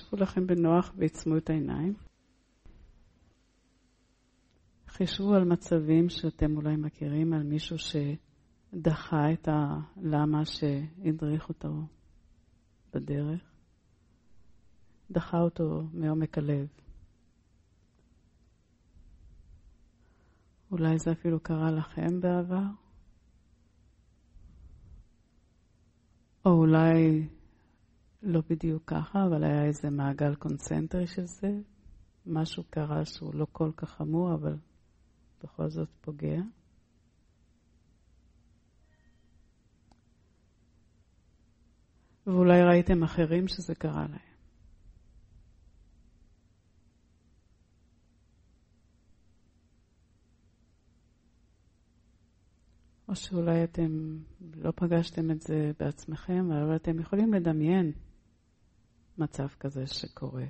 תשבו לכם בנוח ועצמו את העיניים. חישבו על מצבים שאתם אולי מכירים, על מישהו שדחה את הלמה שהדריך אותו בדרך. דחה אותו מעומק הלב. אולי זה אפילו קרה לכם בעבר. או אולי לא בדיוק ככה, אבל היה איזה מעגל קונצנטרי של זה. משהו קרה שהוא לא כל כך חמור, אבל בכל זאת פוגע. ואולי ראיתם אחרים שזה קרה להם. או שאולי אתם לא פגשתם את זה בעצמכם, אבל אתם יכולים לדמיין מצב כזה שקורה.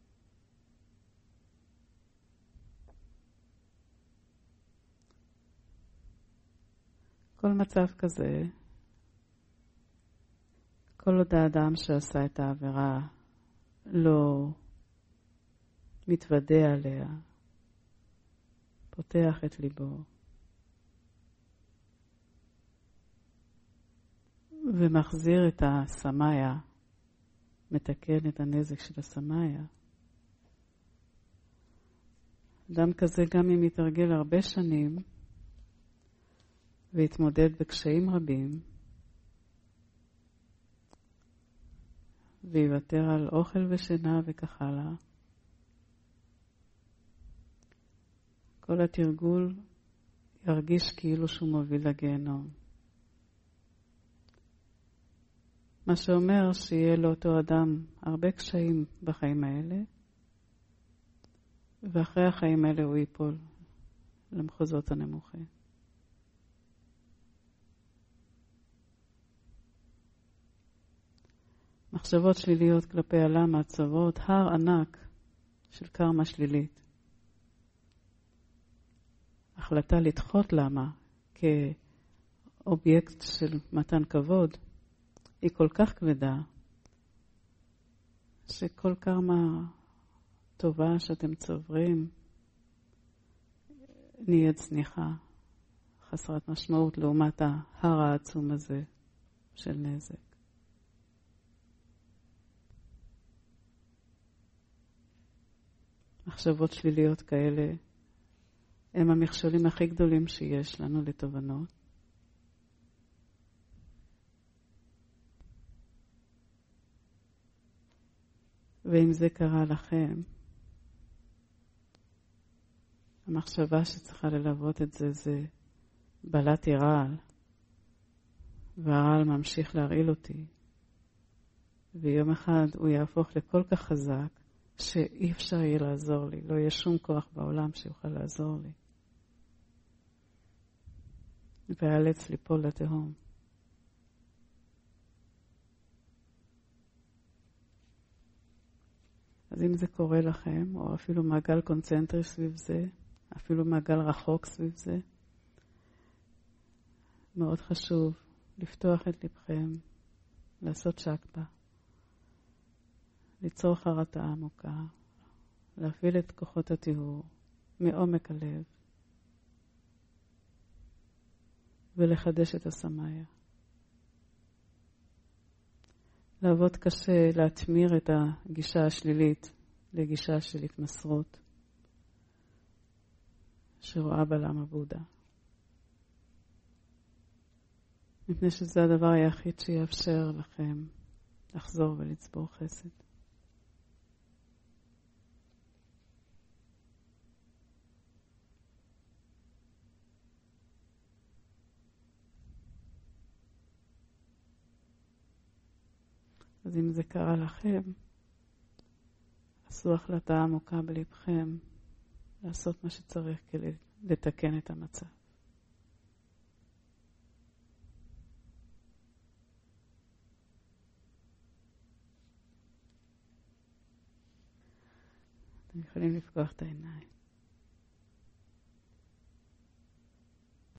כל מצב כזה, כל עוד האדם שעשה את העבירה לא מתוודע עליה, פותח את ליבו, ומחזיר את הסמאיה, מתקן את הנזק של הסמאיה. אדם כזה גם אם יתרגל הרבה שנים, והתמודד בקשיים רבים, ויוותר על אוכל ושינה וכך הלאה. כל התרגול ירגיש כאילו שהוא מוביל לגיהנום. מה שאומר שיהיה לאותו אדם הרבה קשיים בחיים האלה, ואחרי החיים האלה הוא ייפול למחוזות הנמוכים. מחשבות שליליות כלפי עולם, מעצבות, הר ענק של קרמה שלילית. החלטה לדחות למה כאובייקט של מתן כבוד היא כל כך כבדה, שכל קרמה טובה שאתם צוברים נהיית צניחה, חסרת משמעות לעומת ההר העצום הזה של נזק. מחשבות שליליות כאלה הם המכשולים הכי גדולים שיש לנו לתובנות. ואם זה קרה לכם, המחשבה שצריכה ללוות את זה זה בלעתי רעל, והרעל ממשיך להרעיל אותי, ויום אחד הוא יהפוך לכל כך חזק שאי אפשר יהיה לעזור לי, לא יהיה שום כוח בעולם שיוכל לעזור לי. ואלץ ליפול לתהום. אז אם זה קורה לכם, או אפילו מעגל קונצנטרי סביב זה, אפילו מעגל רחוק סביב זה, מאוד חשוב לפתוח את לבכם, לעשות שקפה, ליצור חרטה עמוקה, להפעיל את כוחות הטיהור מעומק הלב, ולחדש את הסמאיה. לעבוד קשה, להתמיר את הגישה השלילית לגישה של התמסרות, שרואה בלמה בודה. מפני שזה הדבר היחיד שיאפשר לכם לחזור ולצבור חסד. אז אם זה קרה לכם, עשו החלטה עמוקה בלבכם לעשות מה שצריך כדי לתקן את המצב. אתם יכולים לפקוח את העיניים.